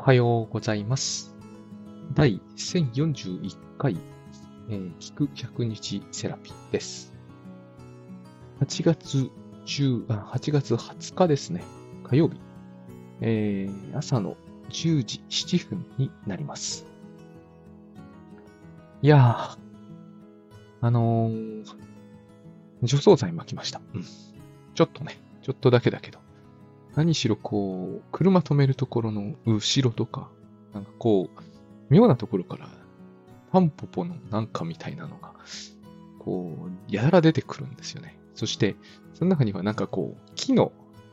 はようございます。第1041回、聞く100日セラピーです。8月8月20日ですね。火曜日。朝の10時7分になります。いやー、除草剤巻きました。ちょっとだけだけど。何しろ車止めるところの後ろとか、妙なところから、タンポポのなんかみたいなのが、やら出てくるんですよね。そして、その中には木の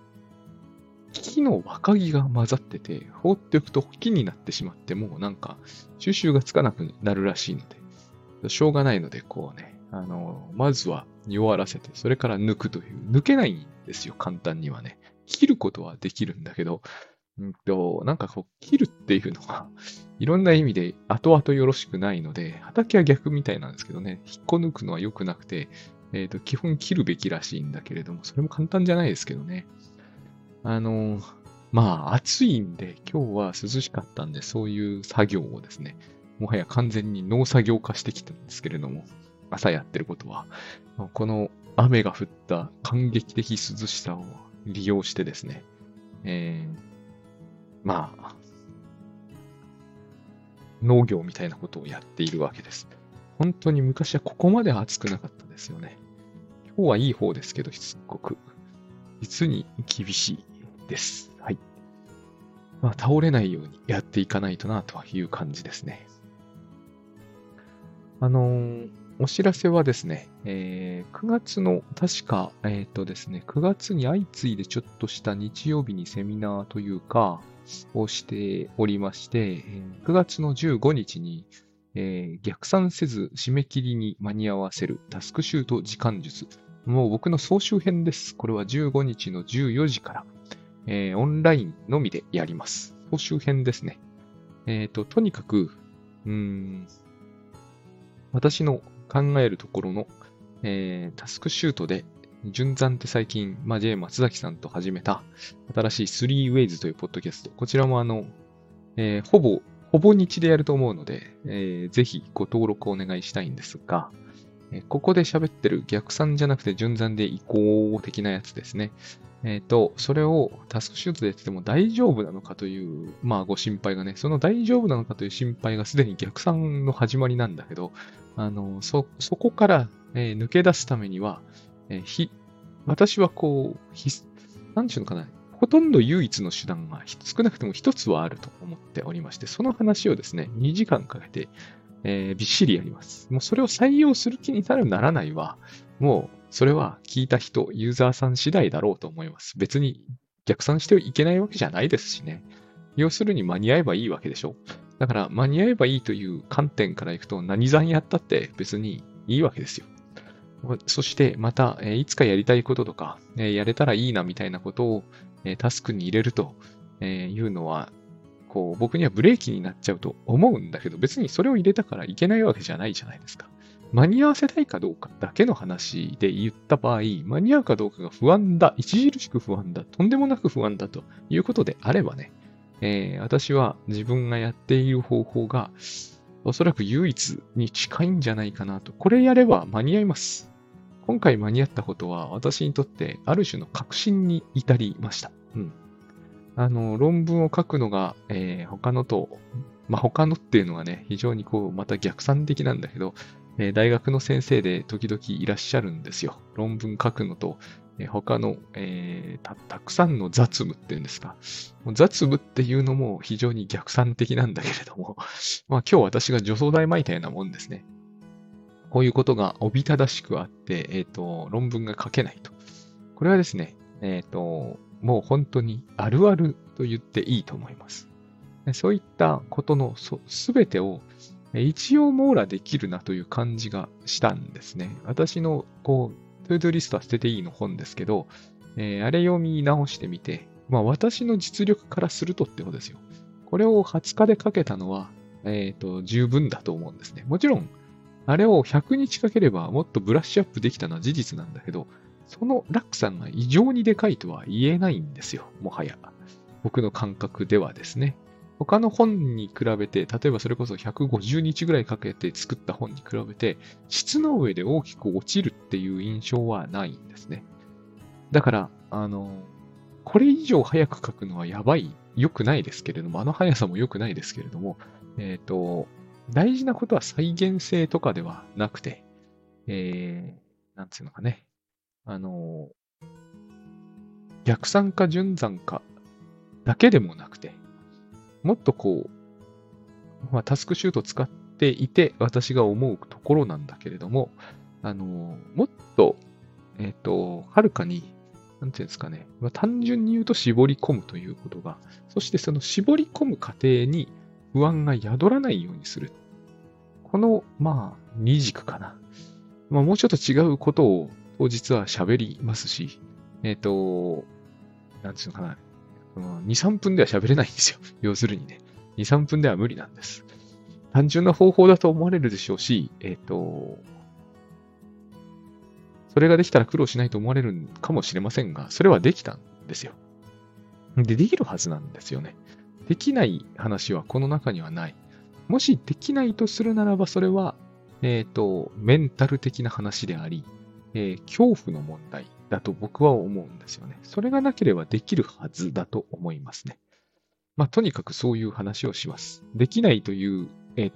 若木が混ざってて、放っておくと木になってしまって、もう収集がつかなくなるらしいので、しょうがないので、まずは弱らせて、それから抜くという、抜けないんですよ、簡単にはね。切ることはできるんだけど、切るっていうのは、いろんな意味で後々よろしくないので、畑は逆みたいなんですけどね、引っこ抜くのは良くなくて、基本切るべきらしいんだけれども、それも簡単じゃないですけどね。暑いんで、今日は涼しかったんで、そういう作業をですね、もはや完全に農作業化してきたんですけれども、朝やってることは、この雨が降った感激的涼しさを利用してですね、農業みたいなことをやっているわけです。本当に昔はここまで暑くなかったですよね。今日はいい方ですけど、すっごく、実に厳しいです。はい。倒れないようにやっていかないとな、という感じですね。お知らせはですね、9月の、確か、ですね、9月に相次いでちょっとした日曜日にセミナーというか、をしておりまして、9月の15日に、逆算せず締め切りに間に合わせるタスクシュート時間術。もう僕の総集編です。これは15日の14時から、オンラインのみでやります。総集編ですね。とにかく、私の考えるところの、タスクシュートで、順算って最近、J. 松崎さんと始めた新しい 3ways というポッドキャスト。こちらもほぼ日でやると思うので、ぜひご登録お願いしたいんですが、ここで喋ってる逆算じゃなくて順算で移行的なやつですね。それをタスクシュートでやってても大丈夫なのかという、ご心配がね、その大丈夫なのかという心配がすでに逆算の始まりなんだけど、そこから、抜け出すためには、私はなんていうのかな、ほとんど唯一の手段が少なくとも一つはあると思っておりまして、その話をですね、2時間かけて、びっしりやります。もうそれを採用する気になるならないは、もうそれは聞いた人、ユーザーさん次第だろうと思います。別に逆算してはいけないわけじゃないですしね。要するに間に合えばいいわけでしょ。だから間に合えばいいという観点からいくと何算やったって別にいいわけですよ。そしてまた、いつかやりたいこととか、やれたらいいなみたいなことを、タスクに入れるというのは、僕にはブレーキになっちゃうと思うんだけど、別にそれを入れたからいけないわけじゃないじゃないですか。間に合わせたいかどうかだけの話で言った場合、間に合うかどうかが不安だ、著しく不安だ、とんでもなく不安だということであればね、私は自分がやっている方法がおそらく唯一に近いんじゃないかなと。これやれば間に合います。今回間に合ったことは私にとってある種の確信に至りました。論文を書くのが、他のっていうのはね、非常にまた逆算的なんだけど、大学の先生で時々いらっしゃるんですよ。論文書くのと、他の、たくさんの雑務っていうんですか。雑務っていうのも非常に逆算的なんだけれども、今日私が除草剤みたいなもんですね。こういうことがおびただしくあって、論文が書けないと。これはですね、もう本当にあるあると言っていいと思います。そういったことのすべてを一応網羅できるなという感じがしたんですね。私のトゥードゥリストは捨てていいの本ですけど、あれ読み直してみて、私の実力からするとってことですよ。これを20日で書けたのは、十分だと思うんですね。もちろん、あれを100日かければもっとブラッシュアップできたのは事実なんだけど、その落差が異常にでかいとは言えないんですよ、もはや。僕の感覚ではですね。 他の本に比べて、例えばそれこそ150日ぐらいかけて作った本に比べて、質の上で大きく落ちるっていう印象はないんですね。だから、これ以上早く書くのはやばい、良くないですけれども、あの速さも良くないですけれども、大事なことは再現性とかではなくて、なんていうのかね、逆算か順算かだけでもなくて、もっとタスクシュート使っていて、私が思うところなんだけれども、もっと、はるかに、なんていうんですかね、単純に言うと絞り込むということが、そしてその絞り込む過程に不安が宿らないようにする。この、二軸かな。もうちょっと違うことを当日は喋りますし、なんていうのかな。2、3分では喋れないんですよ。要するにね。2、3分では無理なんです。単純な方法だと思われるでしょうし、それができたら苦労しないと思われるかもしれませんが、それはできたんですよ。できるはずなんですよね。できない話はこの中にはない。もしできないとするならば、それは、メンタル的な話であり、恐怖の問題だと僕は思うんですよね。それがなければできるはずだと思いますね。とにかくそういう話をします。できないという、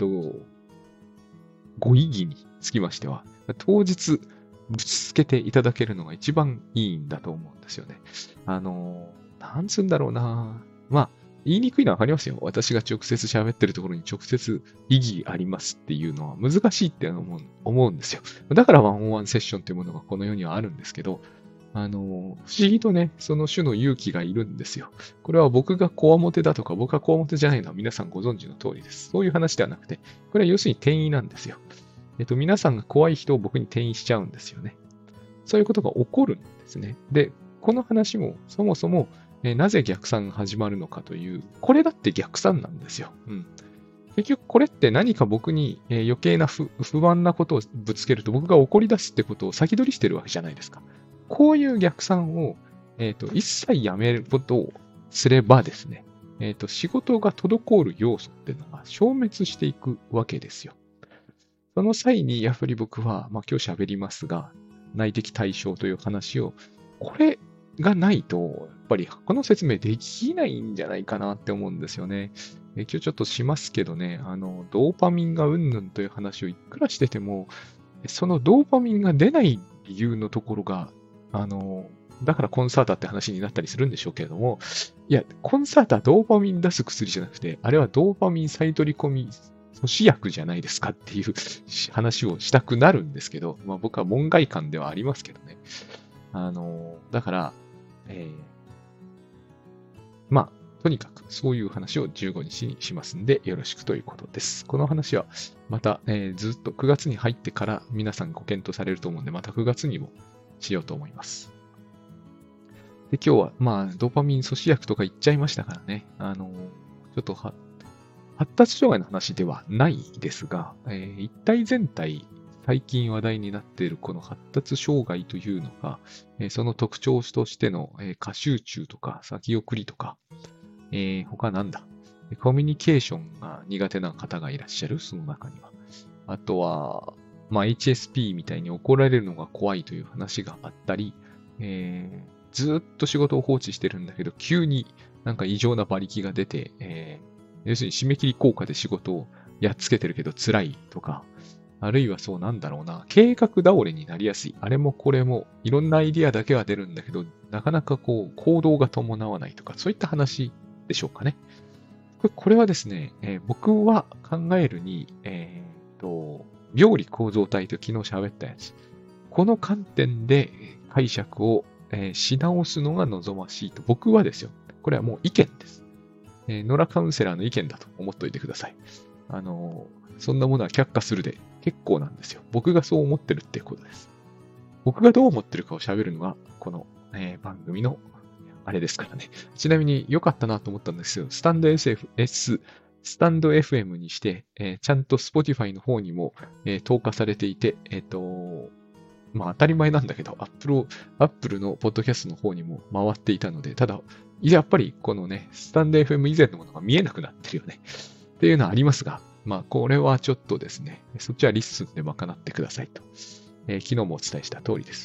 ご意義につきましては、当日ぶつつけていただけるのが一番いいんだと思うんですよね。なんつうんだろうな。言いにくいのはわかりますよ。私が直接喋ってるところに直接意義ありますっていうのは難しいって思うんですよ。だからワンオンワンセッションっていうものがこの世にはあるんですけど、不思議とね、その種の勇気がいるんですよ。これは僕がこわもてだとか、僕がこわもてじゃないのは皆さんご存知の通りです。そういう話ではなくて、これは要するに転移なんですよ。皆さんが怖い人を僕に転移しちゃうんですよね。そういうことが起こるんですね。で、この話もそもそも、なぜ逆算が始まるのかという、これだって逆算なんですよ。結局これって何か僕に余計な不安なことをぶつけると僕が怒り出すってことを先取りしてるわけじゃないですか。こういう逆算を、一切やめることをすればですね、仕事が滞る要素っていうのが消滅していくわけですよ。その際に、やっぱり僕は、今日喋りますが、内的対象という話を、これがないと、やっぱりこの説明できないんじゃないかなって思うんですよね。今日ちょっとしますけどね、ドーパミンがうんぬんという話をいくらしてても、そのドーパミンが出ない理由のところが、だからコンサータって話になったりするんでしょうけれども、いや、コンサータはドーパミン出す薬じゃなくて、あれはドーパミン再取り込み阻止薬じゃないですかっていう話をしたくなるんですけど、僕は門外漢ではありますけどね。だから、とにかくそういう話を15日にしますんでよろしくということです。この話はまた、ずっと9月に入ってから皆さんご検討されると思うんで、また9月にもしようと思います。で、今日はドーパミン阻止薬とか言っちゃいましたからね。ちょっと発達障害の話ではないですが、一体全体、最近話題になっているこの発達障害というのが、その特徴としての、過集中とか先送りとか、他なんだ、コミュニケーションが苦手な方がいらっしゃる、その中には。あとは、HSP みたいに怒られるのが怖いという話があったり、ずっと仕事を放置してるんだけど、急になんか異常な馬力が出て、要するに締め切り効果で仕事をやっつけてるけど辛いとか、あるいはそうなんだろうな、計画倒れになりやすい。あれもこれもいろんなアイディアだけは出るんだけど、なかなか行動が伴わないとか、そういった話でしょうかね。これはですね、僕は考えるに、病理構造体と昨日喋ったやつ。この観点で解釈を、し直すのが望ましいと。僕はですよ。これはもう意見です。野良カウンセラーの意見だと思っておいてください。そんなものは却下するで結構なんですよ。僕がそう思ってるってことです。僕がどう思ってるかを喋るのが、この、番組のあれですからね。ちなみに良かったなと思ったんですよ。スタンド FM にして、ちゃんと Spotify の方にも、投下されていて、当たり前なんだけど、Apple のポッドキャストの方にも回っていたので、ただ、 やっぱりこのね、スタンド FM 以前のものが見えなくなってるよね。っていうのはありますが、まあ、これはちょっとですね、そっちはリッスンで賄ってくださいと。昨日もお伝えした通りです。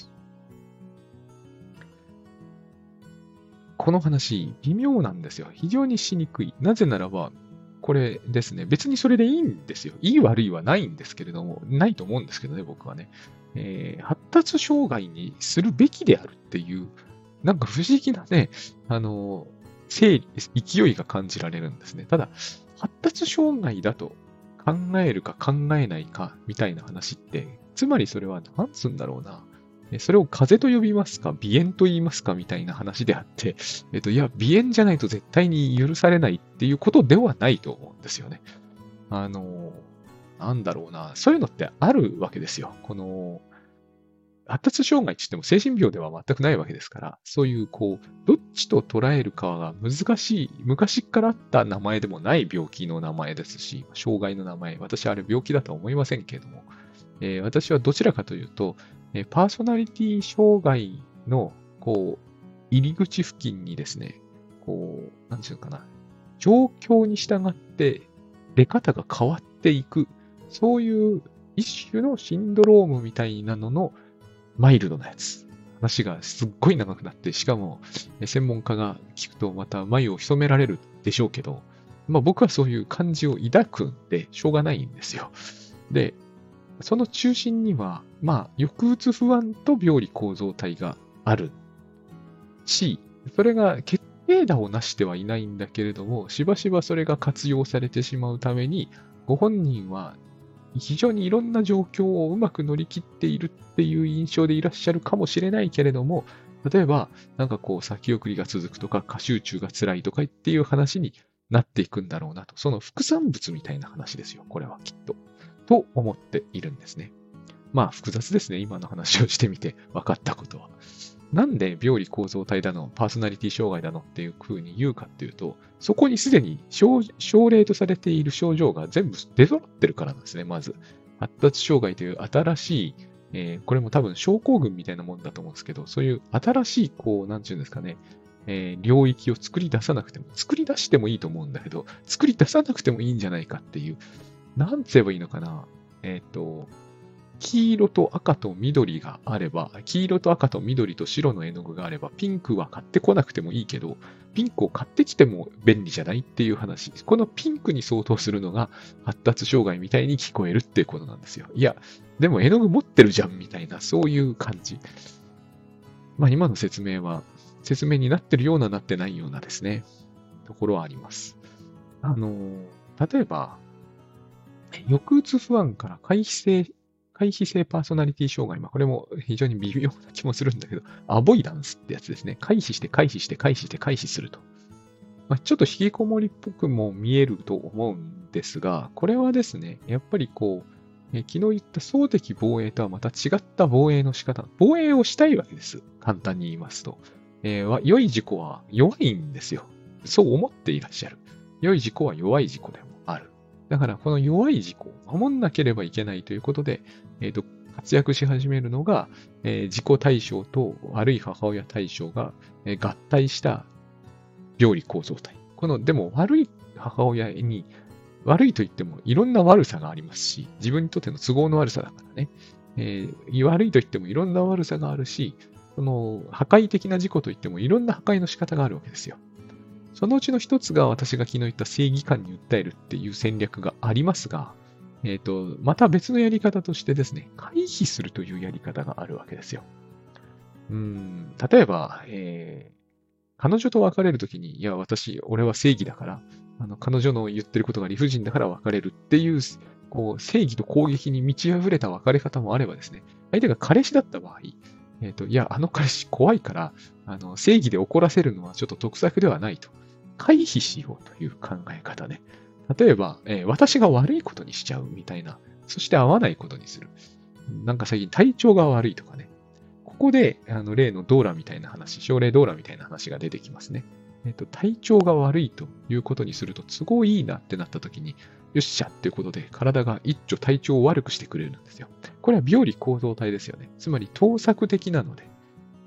この話、微妙なんですよ。非常にしにくい。なぜならば、これですね、別にそれでいいんですよ。いい悪いはないんですけれども、ないと思うんですけどね、僕はね。発達障害にするべきであるっていう、なんか不思議なね、勢いが感じられるんですね。ただ、発達障害だと考えるか考えないかみたいな話って、つまりそれは何つうんだろうな。それを風邪と呼びますか、鼻炎と言いますかみたいな話であって、いや、鼻炎じゃないと絶対に許されないっていうことではないと思うんですよね。あの、なんだろうな、そういうのってあるわけですよ。この、発達障害って言っても精神病では全くないわけですから、そういう、こう、どっちと捉えるかが難しい、昔からあった名前でもない病気の名前ですし、障害の名前、私はあれ病気だとは思いませんけれども、私はどちらかというと、パーソナリティ障害の、こう、入り口付近にですね、こう、なんていうのかな、状況に従って出方が変わっていく、そういう一種のシンドロームみたいなののマイルドなやつ。話がすっごい長くなって、しかも専門家が聞くとまた眉を潜められるでしょうけど、まあ僕はそういう感じを抱くんでしょうがないんですよ。で、その中心には、まあ、抑うつ不安と病理構造体があるし、それが決定打をなしてはいないんだけれども、しばしばそれが活用されてしまうために、ご本人は非常にいろんな状況をうまく乗り切っているっていう印象でいらっしゃるかもしれないけれども、例えば、なんかこう先送りが続くとか、過集中が辛いとかっていう話になっていくんだろうなと。その副産物みたいな話ですよ、これはきっと。と思っているんですね。まあ複雑ですね、今の話をしてみて分かったことは。なんで病理構造体だの、パーソナリティ障害だのっていう風に言うかっていうと、そこにすでに症例とされている症状が全部出揃ってるからなんですね、まず。発達障害という新しい、これも多分症候群みたいなもんだと思うんですけど、そういう新しい、こう、なんていうんですかね、領域を作り出さなくても、作り出してもいいと思うんだけど、作り出さなくてもいいんじゃないかっていう、なんて言えばいいのかな。黄色と赤と緑があれば、黄色と赤と緑と白の絵の具があれば、ピンクは買ってこなくてもいいけど、ピンクを買ってきても便利じゃないっていう話。このピンクに相当するのが発達障害みたいに聞こえるっていうことなんですよ。いや、でも絵の具持ってるじゃんみたいな、そういう感じ。まあ今の説明は、説明になってるようななってないようなですね、ところはあります。例えば、抑うつ不安から回避性パーソナリティ障害。まあ、これも非常に微妙な気もするんだけど、アボイダンスってやつですね。回避して回避して回避して回避すると。まあ、ちょっと引きこもりっぽくも見えると思うんですが、これはですね、やっぱりこう、昨日言った総的防衛とはまた違った防衛の仕方。防衛をしたいわけです。簡単に言いますと。良い自己は弱いんですよ。そう思っていらっしゃる。良い自己は弱い自己でもある。だから、この弱い自己を守んなければいけないということで、活躍し始めるのが、自己対象と悪い母親対象が、合体した病理構造体。この、でも悪い母親に、悪いと言ってもいろんな悪さがありますし、自分にとっての都合の悪さだからね。悪いと言ってもいろんな悪さがあるし、その破壊的な事故と言ってもいろんな破壊の仕方があるわけですよ。そのうちの一つが私が昨日言った正義感に訴えるっていう戦略がありますが、また別のやり方としてですね、回避するというやり方があるわけですよ。例えば、彼女と別れるときに、いや、俺は正義だから、彼女の言ってることが理不尽だから別れるっていう、こう、正義と攻撃に満ち溢れた別れ方もあればですね、相手が彼氏だった場合、いや、あの彼氏怖いから、正義で怒らせるのはちょっと得策ではないと。回避しようという考え方ね。例えば、私が悪いことにしちゃうみたいな。そして会わないことにする。なんか最近体調が悪いとかね。ここで、例のドーラみたいな話、症例ドーラみたいな話が出てきますね。体調が悪いということにすると都合いいなってなった時に、よっしゃっていうことで体が一丁体調を悪くしてくれるんですよ。これは病理構造体ですよね。つまり盗作的なので、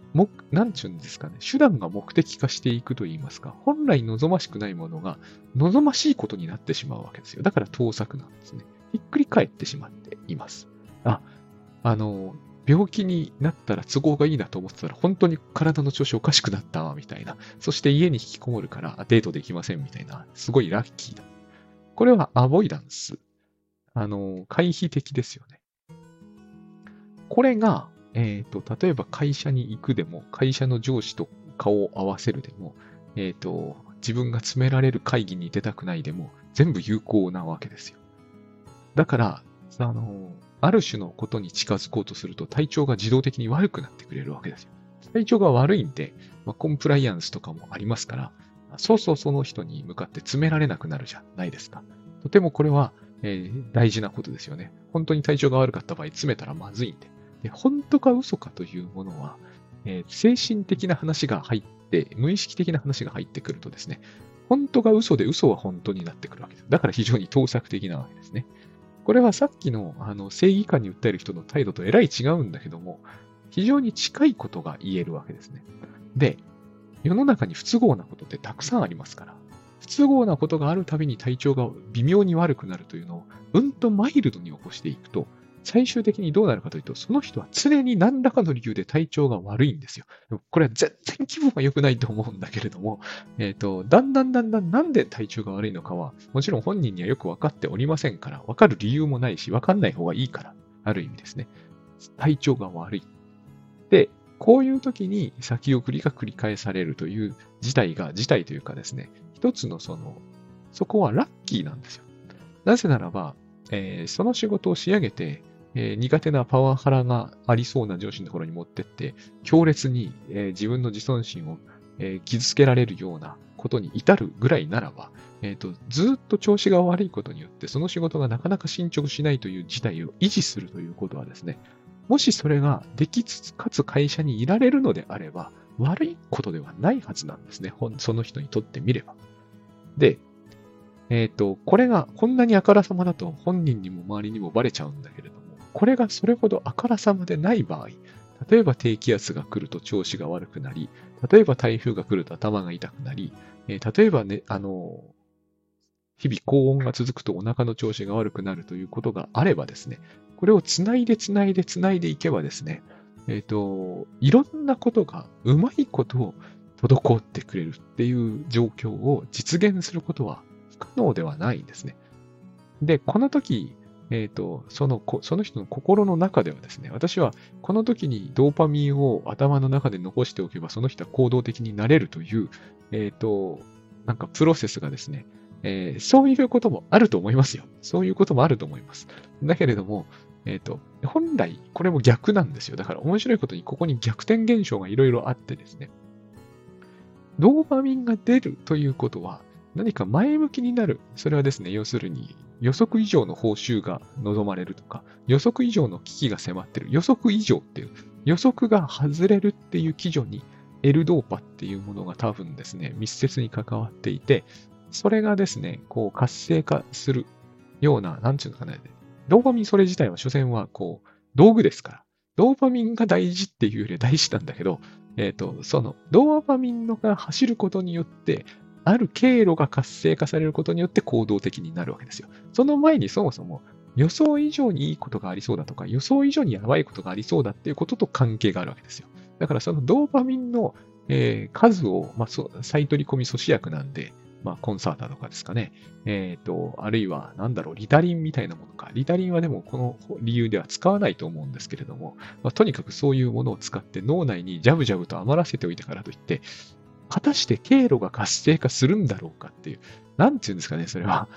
なんちゅうんですかね、手段が目的化していくと言いますか、本来望ましくないものが望ましいことになってしまうわけですよ。だから盗作なんですね。ひっくり返ってしまっています。あ、あの、病気になったら都合がいいなと思ってたら、本当に体の調子おかしくなったわ、みたいな。そして家に引きこもるからデートできません、みたいな。すごいラッキーだ。これはアボイダンス。回避的ですよね。これが、例えば会社に行くでも、会社の上司と顔を合わせるでも、自分が詰められる会議に出たくないでも、全部有効なわけですよ。だから、ある種のことに近づこうとすると体調が自動的に悪くなってくれるわけですよ。体調が悪いんで、コンプライアンスとかもありますから、そうそうその人に向かって詰められなくなるじゃないですか。とてもこれは、大事なことですよね。本当に体調が悪かった場合、詰めたらまずいんで。で、本当か嘘かというものは、精神的な話が入って、無意識的な話が入ってくるとですね、本当が嘘で嘘は本当になってくるわけです。だから非常に盗作的なわけですね。これはさっきの正義感に訴える人の態度とえらい違うんだけども、非常に近いことが言えるわけですね。で、世の中に不都合なことってたくさんありますから、不都合なことがあるたびに体調が微妙に悪くなるというのを、うんとマイルドに起こしていくと、最終的にどうなるかというと、その人は常に何らかの理由で体調が悪いんですよ。これは全然気分が良くないと思うんだけれども、だんだんなんで体調が悪いのかは、もちろん本人にはよく分かっておりませんから、分かる理由もないし、分かんない方がいいから、ある意味ですね。体調が悪い。で、こういう時に先送りが繰り返されるという事態というかですね、一つのそこはラッキーなんですよ。なぜならば、その仕事を仕上げて、苦手なパワハラがありそうな上司のところに持ってって、強烈に、自分の自尊心を、傷つけられるようなことに至るぐらいならば、ずっと調子が悪いことによって、その仕事がなかなか進捗しないという事態を維持するということはですね、もしそれができつつ、かつ会社にいられるのであれば、悪いことではないはずなんですね。その人にとってみれば。で、これがこんなにあからさまだと本人にも周りにもバレちゃうんだけれども、これがそれほどあからさまでない場合、例えば低気圧が来ると調子が悪くなり、例えば台風が来ると頭が痛くなり、例えばね、日々高温が続くとお腹の調子が悪くなるということがあればですね、これをつないでいけばですね、いろんなことがうまいことを滞ってくれるっていう状況を実現することは不可能ではないんですね。で、この時、その人の心の中ではですね、私はこの時にドーパミンを頭の中で残しておけば、その人は行動的になれるという、なんかプロセスがですね、そういうこともあると思いますよ。そういうこともあると思います。だけれども、本来、これも逆なんですよ。だから面白いことに、ここに逆転現象がいろいろあってですね、ドーパミンが出るということは、何か前向きになる。それはですね、要するに予測以上の報酬が望まれるとか、予測以上の危機が迫っている。予測以上っていう、予測が外れるっていう基準に、エルドーパっていうものが多分ですね、密接に関わっていて、それがですね、こう活性化するような、なんていうのかね、ドーパミンそれ自体は所詮はこう、道具ですから。ドーパミンが大事っていうより大事なんだけど、そのドーパミンのが走ることによって、ある経路が活性化されることによって行動的になるわけですよ。その前にそもそも予想以上にいいことがありそうだとか、予想以上にやばいことがありそうだっていうことと関係があるわけですよ。だからそのドーパミンの、数を、再取り込み阻止薬なんで、コンサータとかですかね。あるいは、なんだろう、リタリンみたいなものか。リタリンはでもこの理由では使わないと思うんですけれども、とにかくそういうものを使って脳内にジャブジャブと余らせておいたからといって、果たして経路が活性化するんだろうかっていう、なんていうんですかね、それは。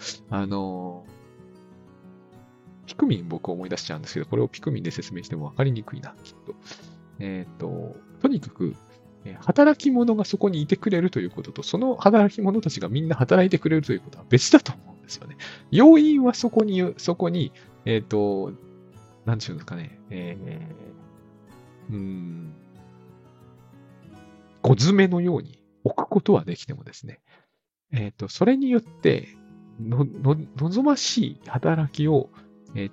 ピクミン僕思い出しちゃうんですけど、これをピクミンで説明しても分かりにくいな、きっと。とにかく、働き者がそこにいてくれるということと、その働き者たちがみんな働いてくれるということは別だと思うんですよね。要因はそこに、なんていうんですかね、小詰めのように置くことはできてもですね、それによって、望ましい働きを、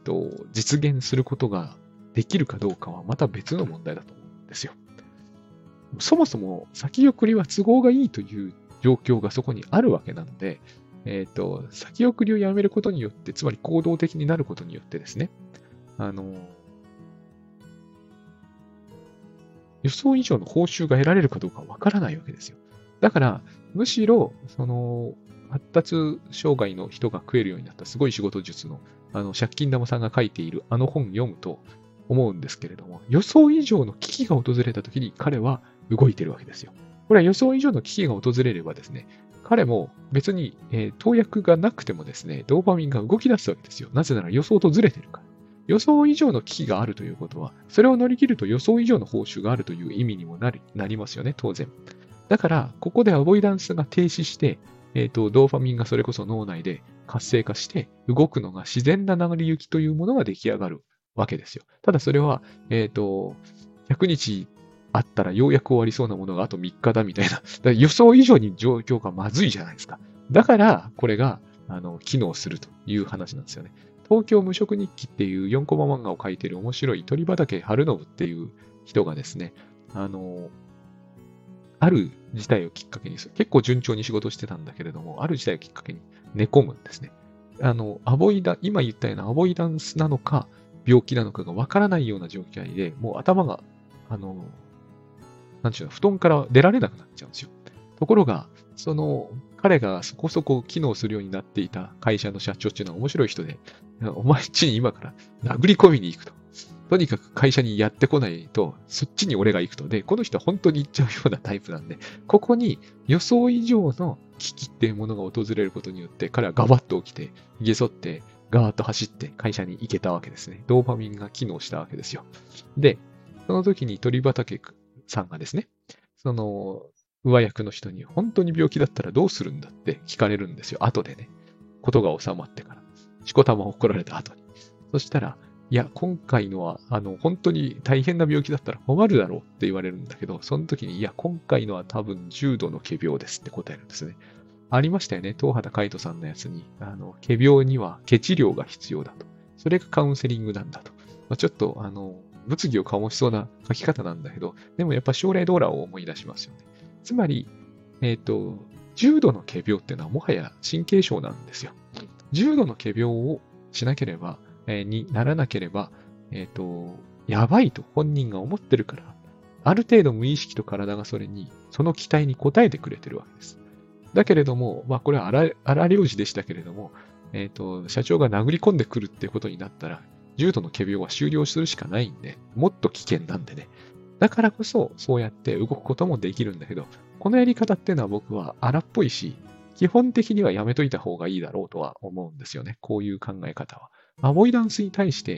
実現することができるかどうかはまた別の問題だと思うんですよ。 そもそも先送りは都合がいいという状況がそこにあるわけなので、先送りをやめることによって、つまり行動的になることによってですね、予想以上の報酬が得られるかどうかわからないわけですよ。だから、むしろ、発達障害の人が食えるようになったすごい仕事術の、借金玉さんが書いているあの本読むと思うんですけれども、予想以上の危機が訪れた時に彼は動いてるわけですよ。これは予想以上の危機が訪れればですね、彼も別に、投薬がなくてもですね、ドーパミンが動き出すわけですよ。なぜなら予想とずれてるから。予想以上の危機があるということは、それを乗り切ると予想以上の報酬があるという意味にもなりますよね、当然。だから、ここでアボイダンスが停止して、ドーパミンがそれこそ脳内で活性化して動くのが自然な流れ行きというものが出来上がるわけですよ。ただそれは、100日あったらようやく終わりそうなものがあと3日だみたいな。だから予想以上に状況がまずいじゃないですか。だから、これが、機能するという話なんですよね。東京無職日記っていう4コマ漫画を描いている面白い鳥畑春信っていう人がですね、ある事態をきっかけに、結構順調に仕事してたんだけれども、ある事態をきっかけに寝込むんですね。今言ったようなアボイダンスなのか、病気なのかがわからないような状態で、もう頭が、なんていうの、布団から出られなくなっちゃうんですよ。ところが、彼がそこそこ機能するようになっていた会社の社長っていうのは面白い人で、お前んちに今から殴り込みに行くと。とにかく会社にやってこないと、そっちに俺が行くと。で、この人は本当に行っちゃうようなタイプなんで、ここに予想以上の危機っていうものが訪れることによって、彼はガバッと起きて、げそって、ガーッと走って会社に行けたわけですね。ドーパミンが機能したわけですよ。で、その時に鳥畑さんがですね、上役の人に、本当に病気だったらどうするんだって聞かれるんですよ。後でね。ことが収まってから。しこたまを怒られた後に。そしたら、いや、今回のは、本当に大変な病気だったら困るだろうって言われるんだけど、その時に、いや、今回のは多分重度の仮病ですって答えるんですね。ありましたよね。東畑海人さんのやつに、仮病には毛治療が必要だと。それがカウンセリングなんだと。ちょっと、物議を醸しそうな書き方なんだけど、でもやっぱ将来ドーラを思い出しますよね。つまり、重度の仮病っていうのはもはや神経症なんですよ。重度の仮病をしなければ、にならなければ、やばいと本人が思ってるから、ある程度無意識と体がその期待に応えてくれてるわけです。だけれども、これは荒療治でしたけれども、社長が殴り込んでくるってことになったら、重度の仮病は終了するしかないんで、もっと危険なんでね。だからこそ、そうやって動くこともできるんだけど、このやり方っていうのは僕は荒っぽいし、基本的にはやめといた方がいいだろうとは思うんですよね。こういう考え方は。アボイダンスに対して、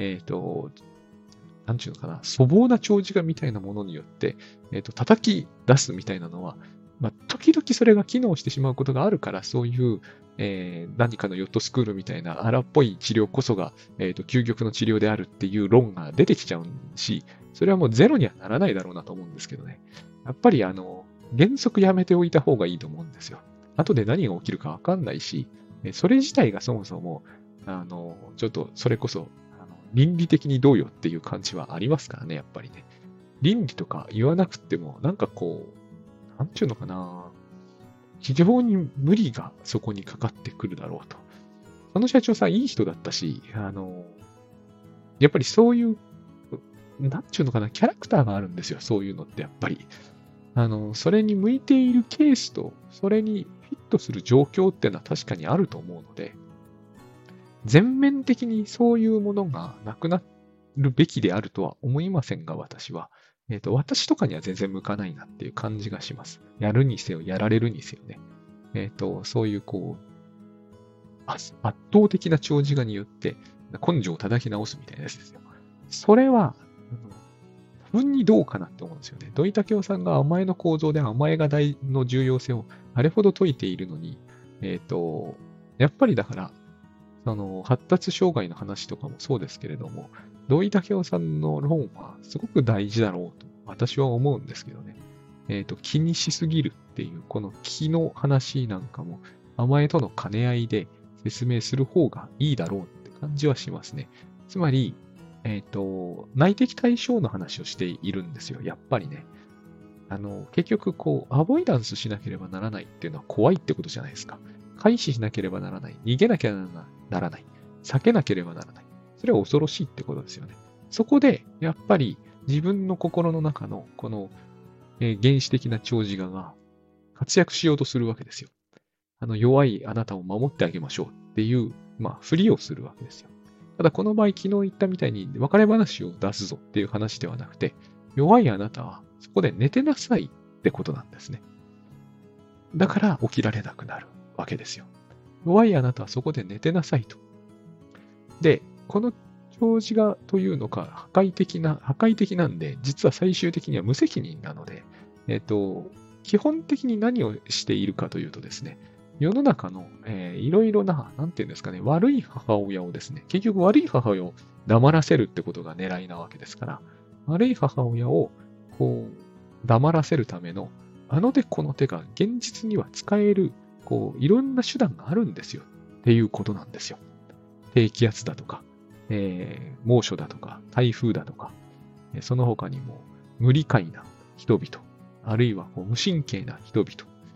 なんていうのかな、粗暴な長寿画みたいなものによって、叩き出すみたいなのは、時々それが機能してしまうことがあるから、そういう、何かのヨットスクールみたいな荒っぽい治療こそが、究極の治療であるっていう論が出てきちゃうし、それはもうゼロにはならないだろうなと思うんですけどね。やっぱり原則やめておいた方がいいと思うんですよ。後で何が起きるかわかんないし、それ自体がそもそも、ちょっとそれこそ、倫理的にどうよっていう感じはありますからね、やっぱりね。倫理とか言わなくても、なんかこう、なんちゅうのかな。非常に無理がそこにかかってくるだろうと。その社長さんいい人だったし、やっぱりそういう、なんちゅうのかな、キャラクターがあるんですよ、そういうのってやっぱり。それに向いているケースと、それにフィットする状況っていうのは確かにあると思うので、全面的にそういうものがなくなるべきであるとは思いませんが、私は。私とかには全然向かないなっていう感じがします。やるにせよ、やられるにせよね。そういうこう、圧倒的な長寿画によって根性を叩き直すみたいなやつですよ。それは、多分にどうかなって思うんですよね。土井武雄さんが甘えの構造で甘えがの重要性をあれほど説いているのに、やっぱりだから、発達障害の話とかもそうですけれども、土井武雄さんの論はすごく大事だろうと私は思うんですけどね。気にしすぎるっていう、この気の話なんかも甘えとの兼ね合いで説明する方がいいだろうって感じはしますね。つまり、内的対象の話をしているんですよ。やっぱりね。 結局、アボイダンスしなければならないっていうのは怖いってことじゃないですか。回避しなければならない。逃げなきゃならない。避けなければならない。それは恐ろしいってことですよね。そこで、やっぱり自分の心の中の、この、原始的な長寿我が活躍しようとするわけですよ。弱いあなたを守ってあげましょうっていう、ふりをするわけですよ。ただ、この場合、昨日言ったみたいに、別れ話を出すぞっていう話ではなくて、弱いあなたは、そこで寝てなさいってことなんですね。だから起きられなくなるわけですよ。弱いあなたはそこで寝てなさいと。で、この長寿我というのが破壊的なんで、実は最終的には無責任なので、基本的に何をしているかというとですね、世の中の、いろいろな、なんていうんですかね、悪い母親をですね、結局悪い母親を黙らせるってことが狙いなわけですから、悪い母親を黙らせるための、あの手この手が現実には使える、いろんな手段があるんですよっていうことなんですよ。低気圧だとか、猛暑だとか、台風だとか、その他にも無理解な人々、あるいは無神経な人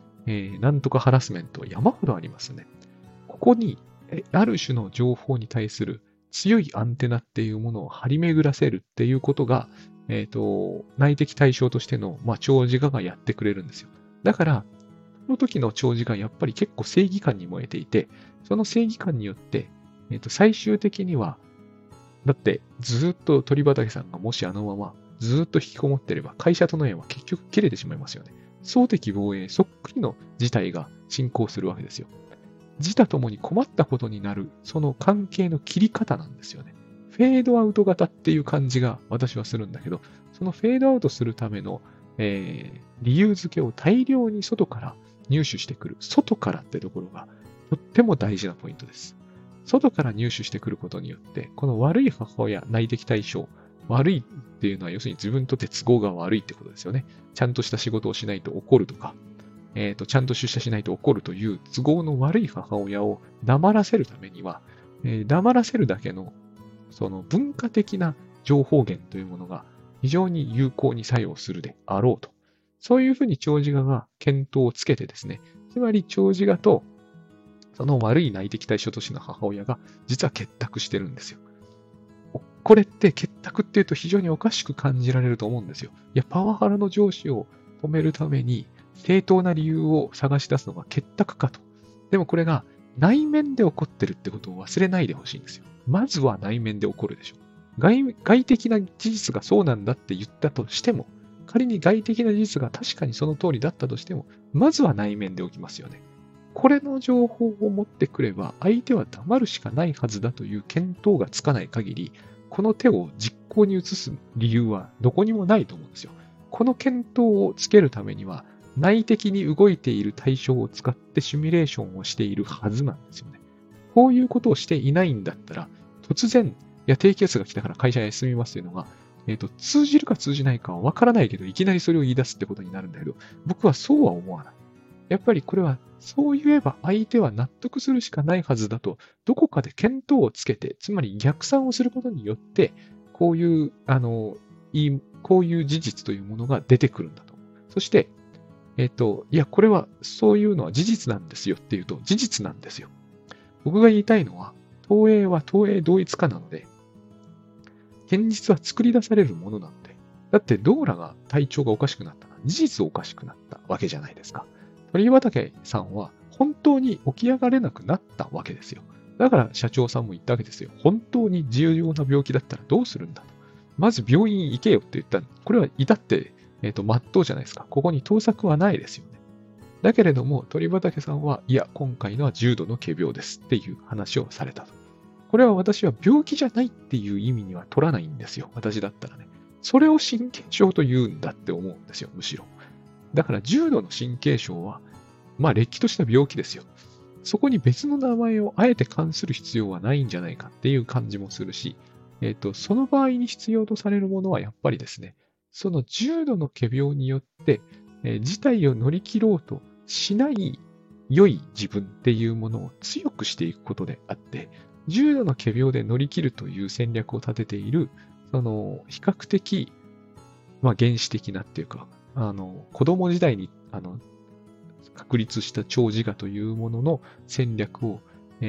々、なんとかハラスメントは山ほどありますね。ここに、ある種の情報に対する強いアンテナっていうものを張り巡らせるっていうことが、内的対象としての、長寿我がやってくれるんですよ。だから、その時の長寿がやっぱり結構正義感に燃えていて、その正義感によって、最終的には、だってずっと鳥畑さんがもしあのままずっと引きこもってれば会社との縁は結局切れてしまいますよね。相敵防衛そっくりの事態が進行するわけですよ。自他ともに困ったことになる、その関係の切り方なんですよね。フェードアウト型っていう感じが私はするんだけど、そのフェードアウトするための、理由付けを大量に外から入手してくる。外からってところがとっても大事なポイントです。外から入手してくることによって、この悪い母親、内的対象、悪いっていうのは要するに自分にとって都合が悪いってことですよね。ちゃんとした仕事をしないと怒るとか、ちゃんと出社しないと怒るという都合の悪い母親を黙らせるためには、黙らせるだけのその文化的な情報源というものが非常に有効に作用するであろうと。そういうふうに長寿我が検討をつけてですね、つまり長寿我とその悪い内的対象としての母親が実は結託してるんですよ。これって結託っていうと非常におかしく感じられると思うんですよ。いや、パワハラの上司を止めるために正当な理由を探し出すのが結託かと。でもこれが内面で起こってるってことを忘れないでほしいんですよ。まずは内面で起こるでしょ。外的な事実がそうなんだって言ったとしても、仮に外的な事実が確かにその通りだったとしても、まずは内面で起きますよね。これの情報を持ってくれば、相手は黙るしかないはずだという見当がつかない限り、この手を実行に移す理由はどこにもないと思うんですよ。この見当をつけるためには、内的に動いている対象を使ってシミュレーションをしているはずなんですよね。こういうことをしていないんだったら、突然、いや、低気圧が来たから会社休みますというのが、通じるか通じないかはわからないけど、いきなりそれを言い出すってことになるんだけど、僕はそうは思わない。やっぱりこれは、そう言えば相手は納得するしかないはずだと、どこかで見当をつけて、つまり逆算をすることによって、こういう、こういう事実というものが出てくるんだと。そして、いや、これは、そういうのは事実なんですよっていうと、事実なんですよ。僕が言いたいのは、東映は東映同一化なので、現実は作り出されるものなので、だってドーラが体調がおかしくなったのは事実おかしくなったわけじゃないですか。鳥畑さんは本当に起き上がれなくなったわけですよ。だから社長さんも言ったわけですよ。本当に重要な病気だったらどうするんだと。まず病院行けよって言った。これは至って、真っ当じゃないですか。ここに盗作はないですよね。だけれども、鳥畑さんは、いや、今回のは重度の仮病ですっていう話をされたと。これは私は病気じゃないっていう意味には取らないんですよ。私だったらね。それを神経症と言うんだって思うんですよ、むしろ。だから重度の神経症は、れっきとした病気ですよ。そこに別の名前をあえて冠する必要はないんじゃないかっていう感じもするし、その場合に必要とされるものはやっぱりですね、その重度の仮病によって、事態を乗り切ろうとしない良い自分っていうものを強くしていくことであって、重度の仮病で乗り切るという戦略を立てている、その比較的、原始的なっていうか、 子供時代に、確立した長自我というものの戦略を、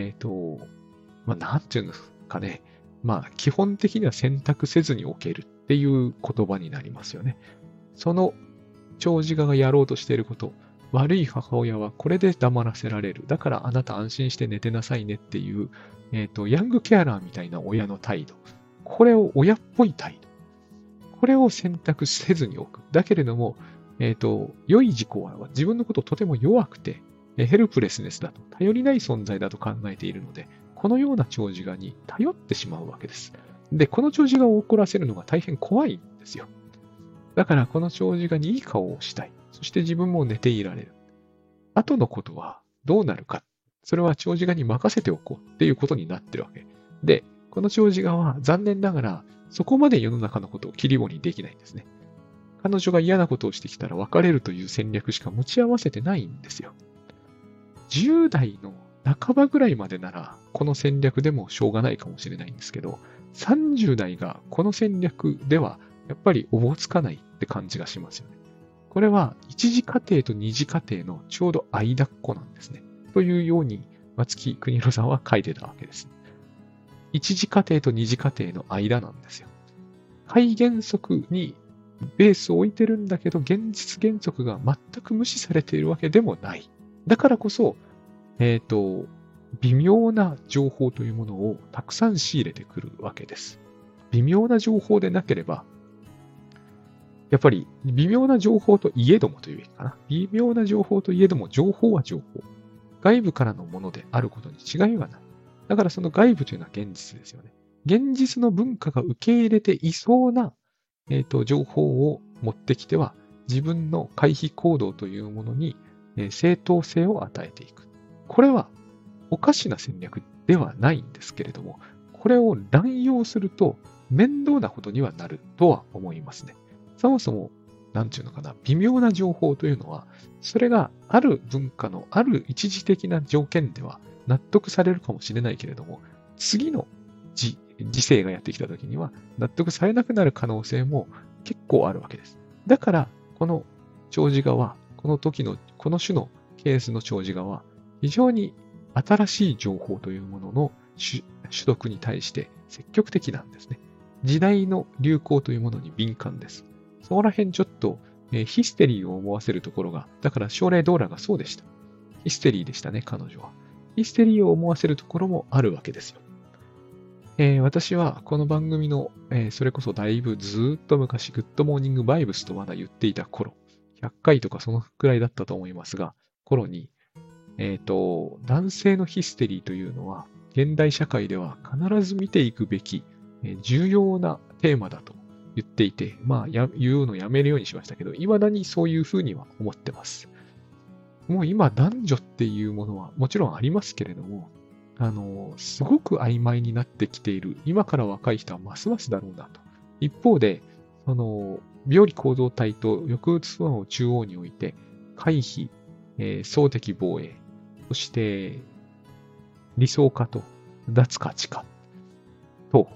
なんていうんですかね。基本的には選択せずにおけるっていう言葉になりますよね。その長自我がやろうとしていること、悪い母親はこれで黙らせられる。だからあなた安心して寝てなさいねっていう、ヤングケアラーみたいな親の態度。これを親っぽい態度。これを選択せずにおく。だけれども、良い自己は自分のことをとても弱くて、ヘルプレスネスだと、頼りない存在だと考えているので、このような長自我に頼ってしまうわけです。で、この長自我を怒らせるのが大変怖いんですよ。だからこの長自我にいい顔をしたい。そして自分も寝ていられる。後のことはどうなるか。それは長自我に任せておこうっていうことになってるわけ。で、この長自我は残念ながらそこまで世の中のことを切り盛りできないんですね。彼女が嫌なことをしてきたら別れるという戦略しか持ち合わせてないんですよ。10代の半ばぐらいまでならこの戦略でもしょうがないかもしれないんですけど、30代がこの戦略ではやっぱりおぼつかないって感じがしますよね。これは一次家庭と二次家庭のちょうど間っこなんですね。というように松木邦弘さんは書いてたわけです。一次家庭と二次家庭の間なんですよ。開原則にベースを置いてるんだけど、現実原則が全く無視されているわけでもない。だからこそ、微妙な情報というものをたくさん仕入れてくるわけです。微妙な情報でなければ、やっぱり微妙な情報といえどもというべきかな。微妙な情報といえども、情報は情報。外部からのものであることに違いはない。だからその外部というのは現実ですよね。現実の文化が受け入れていそうな、情報を持ってきては、自分の回避行動というものに、正当性を与えていく。これはおかしな戦略ではないんですけれども、これを乱用すると面倒なことにはなるとは思いますね。そもそも、なんていうのかな、微妙な情報というのは、それがある文化のある一時的な条件では納得されるかもしれないけれども、次の時世がやってきた時には納得されなくなる可能性も結構あるわけです。だから、この長自我は、この種のケースの長自我は、非常に新しい情報というものの取得に対して積極的なんですね。時代の流行というものに敏感です。そこら辺ちょっと、ヒステリーを思わせるところが、だから奨励ドーラがそうでした。ヒステリーでしたね、彼女は。ヒステリーを思わせるところもあるわけですよ。私はこの番組の、それこそだいぶずーっと昔、グッドモーニングバイブスとまだ言っていた頃、100回とかそのくらいだったと思いますが、頃に、男性のヒステリーというのは、現代社会では必ず見ていくべき、重要なテーマだと言っていて、言うのやめるようにしましたけど、未だにそういうふうには思ってます。もう今男女っていうものはもちろんありますけれども、すごく曖昧になってきている。今から若い人はますますだろうなと。一方で、病理構造体と抑うつ不安を中央に置いて、回避、総的防衛、そして理想化と脱価値化と、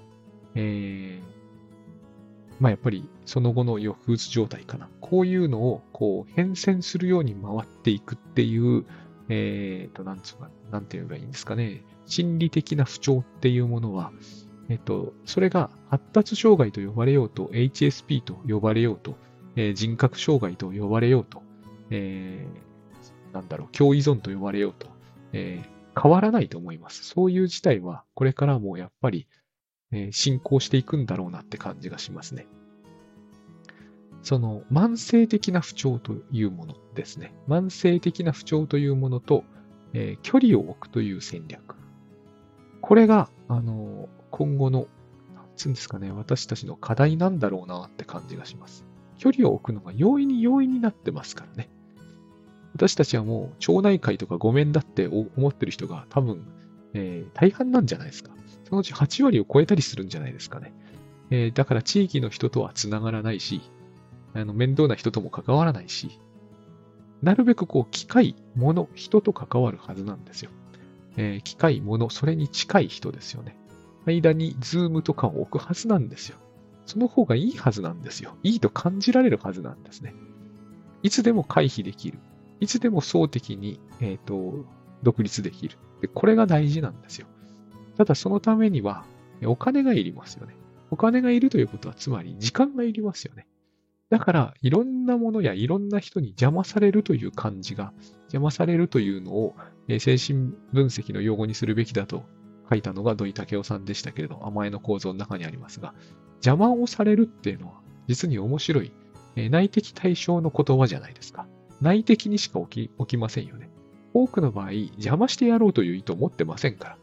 やっぱりその後の抑うつ状態かな。こういうのをこう変遷するように回っていくっていう、なんて言えばいいんですかね。心理的な不調っていうものは、それが発達障害と呼ばれようと、HSP と呼ばれようと、人格障害と呼ばれようと、共依存と呼ばれようと、変わらないと思います。そういう事態はこれからもやっぱり、進行していくんだろうなって感じがしますね。その慢性的な不調というものですね。慢性的な不調というものと、距離を置くという戦略。これが、今後の、なんつうんですかね、私たちの課題なんだろうなって感じがします。距離を置くのが容易になってますからね。私たちはもう町内会とかごめんだって思ってる人が多分、大半なんじゃないですか。そのうち8割を超えたりするんじゃないですかね。だから地域の人とはつながらないし、面倒な人とも関わらないし、なるべく機械、物、人と関わるはずなんですよ。機械、物、それに近い人ですよね。間にズームとかを置くはずなんですよ。その方がいいはずなんですよ。いいと感じられるはずなんですね。 いつでも回避できる。いつでも総的に、独立できる。で、これが大事なんですよ。ただそのためには、お金がいりますよね。お金がいるということは、つまり時間がいりますよね。だから、いろんなものやいろんな人に邪魔されるという感じが、邪魔されるというのを、精神分析の用語にするべきだと書いたのが土井武雄さんでしたけれど、前の構造の中にありますが、邪魔をされるっていうのは、実に面白い、内的対象の言葉じゃないですか。内的にしか起きませんよね。多くの場合、邪魔してやろうという意図を持ってませんから。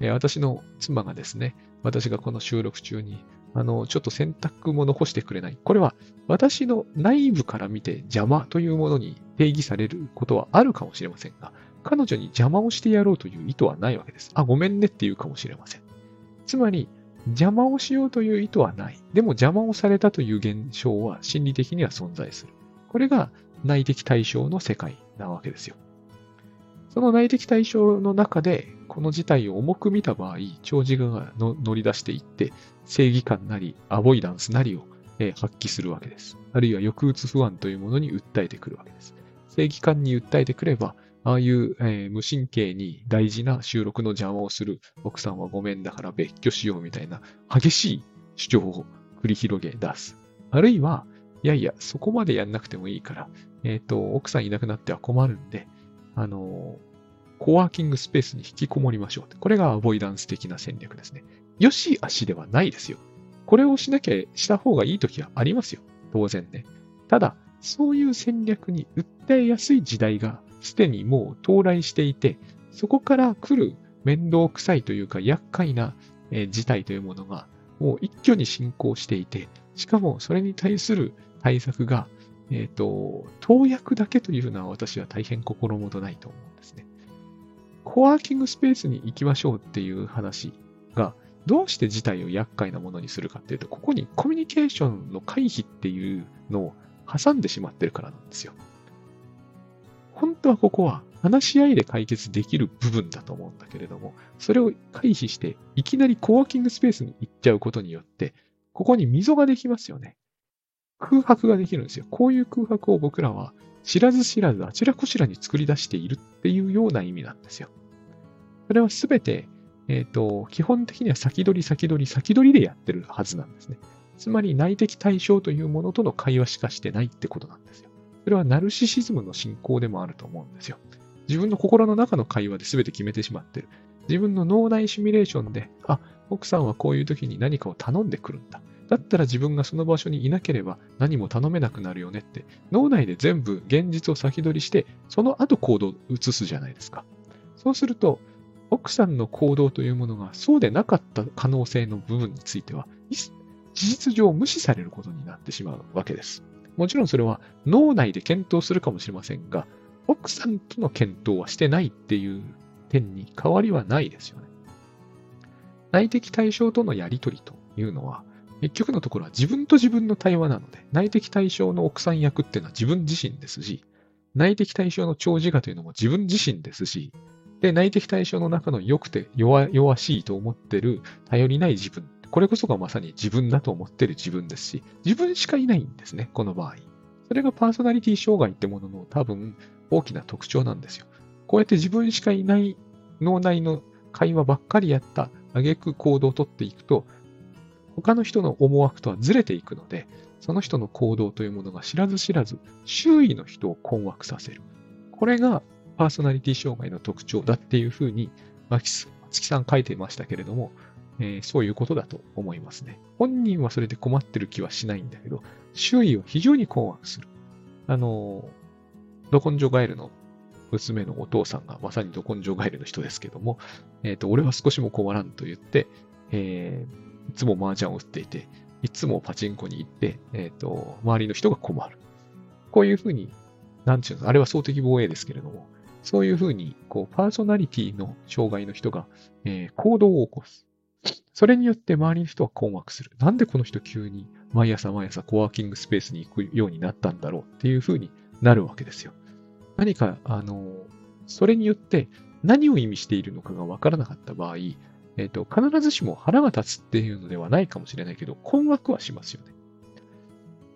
私の妻がですね、私がこの収録中に、ちょっと洗濯物干してくれない。これは私の内部から見て邪魔というものに定義されることはあるかもしれませんが、彼女に邪魔をしてやろうという意図はないわけです。あ、ごめんねって言うかもしれません。つまり、邪魔をしようという意図はない。でも邪魔をされたという現象は心理的には存在する。これが内的対象の世界なわけですよ。その内的対象の中で、この事態を重く見た場合、長寿が乗り出していって、正義感なり、アボイダンスなりを発揮するわけです。あるいは抑うつ不安というものに訴えてくるわけです。正義感に訴えてくれば、ああいう、無神経に大事な収録の邪魔をする奥さんはごめんだから別居しようみたいな激しい主張を繰り広げ出す。あるいは、いやいや、そこまでやんなくてもいいから、奥さんいなくなっては困るんで、コワーキングスペースに引きこもりましょう。これがアボイダンス的な戦略ですね。よし悪しではないですよ。これをした方がいいときはありますよ。当然ね。ただ、そういう戦略に訴えやすい時代がすでにもう到来していて、そこから来る面倒くさいというか厄介な事態というものがもう一挙に進行していて、しかもそれに対する対策が、投薬だけというのは私は大変心もとないと思うんですね。コワーキングスペースに行きましょうっていう話が、どうして事態を厄介なものにするかっていうと、ここにコミュニケーションの回避っていうのを挟んでしまってるからなんですよ。本当はここは話し合いで解決できる部分だと思うんだけれども、それを回避して、いきなりコワーキングスペースに行っちゃうことによって、ここに溝ができますよね。空白ができるんですよ。こういう空白を僕らは知らず知らずあちらこちらに作り出しているっていうような意味なんですよ。それはすべて、基本的には先取りでやってるはずなんですね。つまり内的対象というものとの会話しかしてないってことなんですよ。それはナルシシズムの進行でもあると思うんですよ。自分の心の中の会話で全て決めてしまってる。自分の脳内シミュレーションで、あ、奥さんはこういう時に何かを頼んでくるんだ。だったら自分がその場所にいなければ何も頼めなくなるよねって、脳内で全部現実を先取りして、その後行動を移すじゃないですか。そうすると、奥さんの行動というものがそうでなかった可能性の部分については、事実上無視されることになってしまうわけです。もちろんそれは脳内で検討するかもしれませんが、奥さんとの検討はしてないっていう点に変わりはないですよね。内的対象とのやりとりというのは、結局のところは自分と自分の対話なので、内的対象の奥さん役っていうのは自分自身ですし、内的対象の長自我というのも自分自身ですし、で、内的対象の中の良くて弱しいと思ってる頼りない自分。これこそがまさに自分だと思ってる自分ですし、自分しかいないんですね、この場合。それがパーソナリティ障害ってものの多分大きな特徴なんですよ。こうやって自分しかいない脳内の会話ばっかりやった挙句行動をとっていくと、他の人の思惑とはずれていくので、その人の行動というものが知らず知らず、周囲の人を困惑させる。これがパーソナリティ障害の特徴だっていうふうに、松木さん書いていましたけれども、そういうことだと思いますね。本人はそれで困ってる気はしないんだけど、周囲を非常に困惑する。ど根性ガエルの娘のお父さんがまさにど根性ガエルの人ですけども、俺は少しも困らんと言って、いつも麻雀を打っていて、いつもパチンコに行って、周りの人が困る。こういうふうに、なんていうの、あれは総的防衛ですけれども、そういうふうに、パーソナリティの障害の人が、行動を起こす。それによって周りの人は困惑する。なんでこの人急に毎朝コワーキングスペースに行くようになったんだろうっていうふうになるわけですよ。何か、それによって何を意味しているのかがわからなかった場合、必ずしも腹が立つっていうのではないかもしれないけど、困惑はしますよね。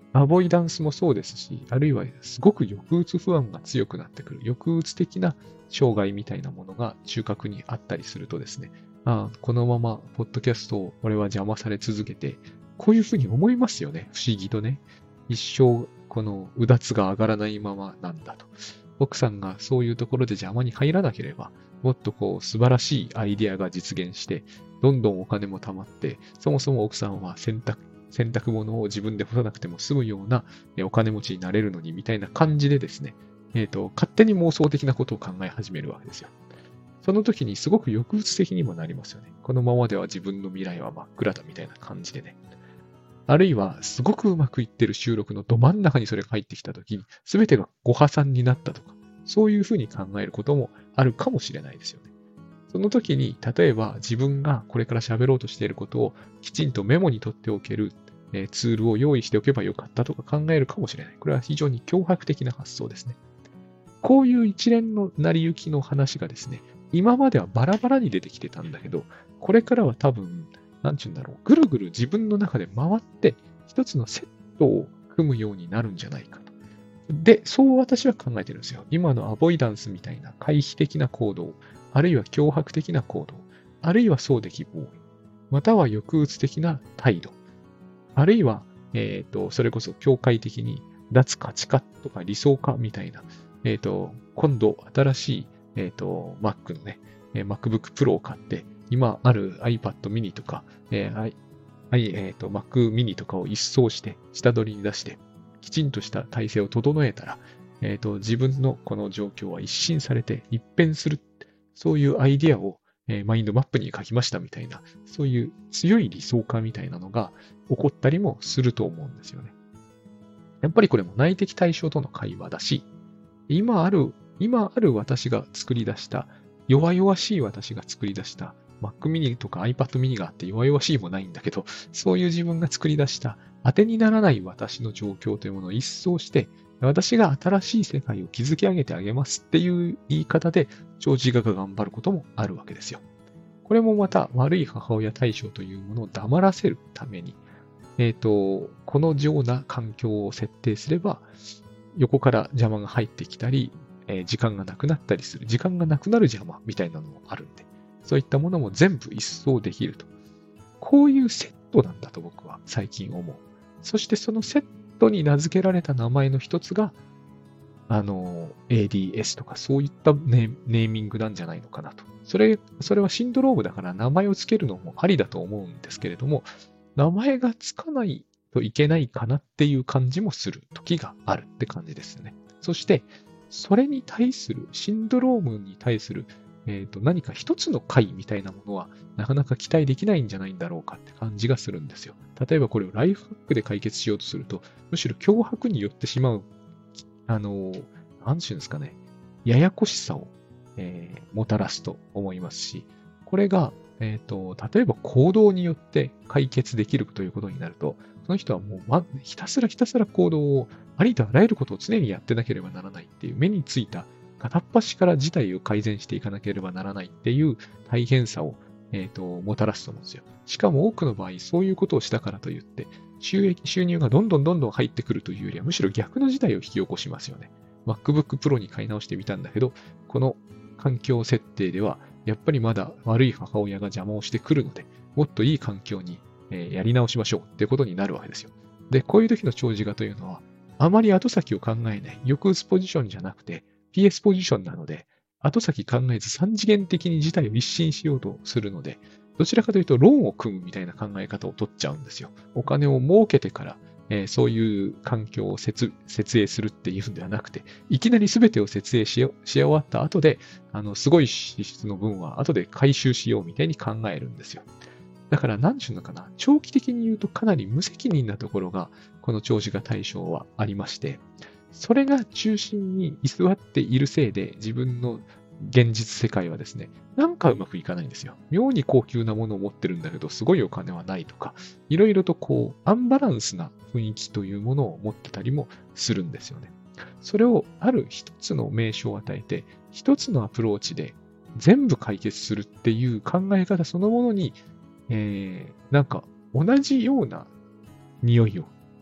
アボイダンスもそうですし、あるいはすごく抑うつ不安が強くなってくる、抑うつ的な障害みたいなものが中核にあったりするとですね、このままポッドキャストを俺は邪魔され続けて、こういうふうに思いますよね、不思議とね。一生このうだつが上がらないままなんだと。奥さんがそういうところで邪魔に入らなければ、もっと素晴らしいアイディアが実現して、どんどんお金も貯まって、そもそも奥さんは洗濯物を自分で干さなくても済むようなお金持ちになれるのにみたいな感じでですね、勝手に妄想的なことを考え始めるわけですよ。その時にすごく抑うつ的にもなりますよね。このままでは自分の未来は真っ暗だみたいな感じでね。あるいは、すごくうまくいってる収録のど真ん中にそれが入ってきた時に、全てがご破産になったとか、そういうふうに考えることもあるかもしれないですよね。その時に、例えば自分がこれから喋ろうとしていることをきちんとメモに取っておけるツールを用意しておけばよかったとか考えるかもしれない。これは非常に脅迫的な発想ですね。こういう一連の成り行きの話がですね、今まではバラバラに出てきてたんだけど、これからは多分、なんちゅうんだろう、ぐるぐる自分の中で回って、一つのセットを組むようになるんじゃないかと。で、そう私は考えてるんですよ。今のアボイダンスみたいな回避的な行動、あるいは脅迫的な行動、あるいはそうで希望、または抑うつ的な態度、あるいは、それこそ境界的に脱価値化とか理想化みたいな、今度新しい、Mac のね、MacBook Pro を買って、今ある iPad mini とか、Mac mini とかを一掃して、下取りに出して、きちんとした体制を整えたら、自分のこの状況は一新されて一変する。そういうアイディアを、マインドマップに書きましたみたいな、そういう強い理想化みたいなのが起こったりもすると思うんですよね。やっぱりこれも内的対象との会話だし、今ある私が作り出した、弱々しい私が作り出した Mac mini とか iPad mini があって弱々しいもないんだけど、そういう自分が作り出した当てにならない私の状況というものを一掃して、私が新しい世界を築き上げてあげますっていう言い方で、長寿画が頑張ることもあるわけですよ。これもまた悪い母親対象というものを黙らせるために、このような環境を設定すれば、横から邪魔が入ってきたり、時間がなくなったりする。時間がなくなる邪魔みたいなのもあるんで、そういったものも全部一掃できると。こういうセットなんだと僕は最近思う。そしてそのセットに名付けられた名前の一つが、ADS とかそういったネーミングなんじゃないのかなと。それはシンドロームだから名前をつけるのもありだと思うんですけれども、名前がつかないといけないかなっていう感じもする時があるって感じですね。そして、それに対する、シンドロームに対する、何か一つの解みたいなものは、なかなか期待できないんじゃないんだろうかって感じがするんですよ。例えばこれをライフハックで解決しようとすると、むしろ脅迫によってしまう、なんていうんですかね、ややこしさを、もたらすと思いますし、これが、例えば行動によって解決できるということになると、その人はもう、ひたすら行動をありとあらゆることを常にやってなければならないっていう目についた片っ端から事態を改善していかなければならないっていう大変さを、もたらすと思うんですよ。しかも多くの場合、そういうことをしたからといって、収入がどんどん入ってくるというよりは、むしろ逆の事態を引き起こしますよね。MacBook Pro に買い直してみたんだけど、この環境設定では、やっぱりまだ悪い母親が邪魔をしてくるので、もっといい環境にやり直しましょうってことになるわけですよ。で、こういう時の長寿画というのは、あまり後先を考えない、抑うつポジションじゃなくて、PS ポジションなので、後先考えず三次元的に事態を一新しようとするので、どちらかというとローンを組むみたいな考え方を取っちゃうんですよ。お金を儲けてから、そういう環境を設営するっていうんではなくて、いきなり全てを設営し終わった後で、すごい支出の分は後で回収しようみたいに考えるんですよ。だから、なんちゅうのかな、長期的に言うとかなり無責任なところが、この長寿画対象はありまして、それが中心に居座っているせいで、自分の現実世界はですね、なんかうまくいかないんですよ。妙に高級なものを持ってるんだけど、すごいお金はないとか、いろいろとアンバランスな雰囲気というものを持ってたりもするんですよね。それをある一つの名称を与えて、一つのアプローチで全部解決するっていう考え方そのものに、なんか同じような匂いを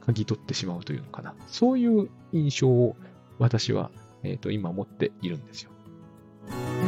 嗅ぎ取ってしまうというのかな。そういう印象を私は、今持っているんですよ。